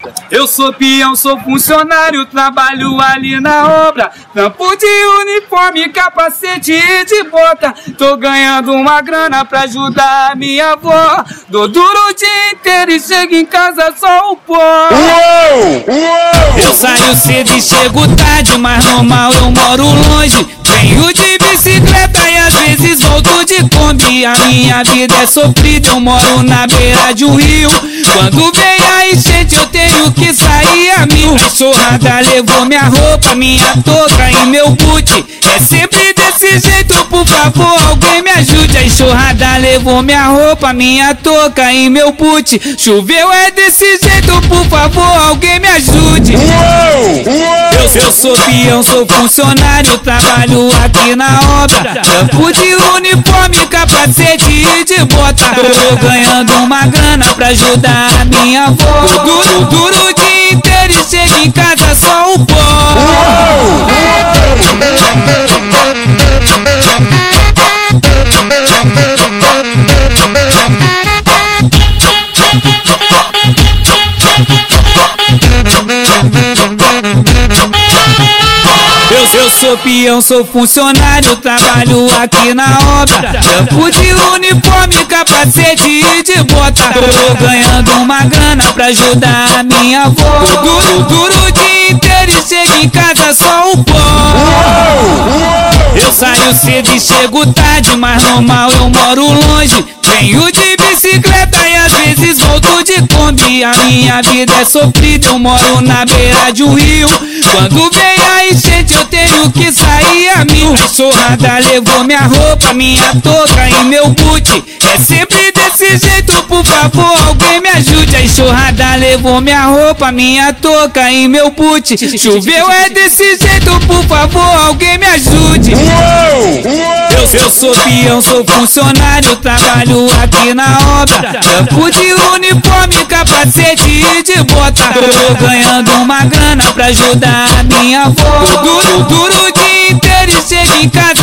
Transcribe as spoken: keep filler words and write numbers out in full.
Eu sou peão, sou funcionário, trabalho ali na obra. Trampo de uniforme, capacete e de bota. Tô ganhando uma grana pra ajudar a minha avó. Dou duro o dia inteiro e chego em casa só o pó. Uou, uou. Eu saio cedo e chego tarde, mas normal eu moro longe. Venho de bicicleta e às vezes volto de Kombi. A minha vida é sofrida, eu moro na beira de um rio. Quando vem a enchente eu tenho que sair a mil. A enxurrada levou minha roupa, minha touca e meu boot. É sempre desse jeito, por favor, alguém me ajude. A enxurrada levou minha roupa, minha touca e meu boot. Choveu é desse jeito, por favor, alguém me ajude. Uou, uou. Eu, eu sou peão, sou funcionário, trabalho aqui na obra. Trampo de uniforme, capacete e de bota. Tô ganhando uma grana pra ajudar a minha avó. Duro, duro o dia inteiro e chego em casa só o pó. Eu, eu sou peão, sou funcionário, trabalho aqui na obra. Trampo de uniforme, capacete e de bota. Tô ganhando uma grana pra ajudar a minha avó. Duro, duro o dia inteiro e chego em casa só o pó. Eu saio cedo e chego tarde, mas normal eu moro longe. Venho de bicicleta e às vezes volto de Kombi. A minha vida é sofrida, eu moro na beira de um rio. Quando vem a enchente eu tenho que sair a mil. A enxurrada levou minha roupa, minha touca e meu boot. É sempre desse jeito, por favor, alguém me ajude. A enxurrada levou minha roupa, minha touca e meu boot. Choveu é desse jeito, por favor, alguém me ajude. Uou, uou. Eu, eu sou peão, sou funcionário, trabalho aqui na obra. Trampo de uniforme, capacete e de bota. Tô ganhando uma grana pra ajudar a minha avó. Duro, duro o dia inteiro e chego em casa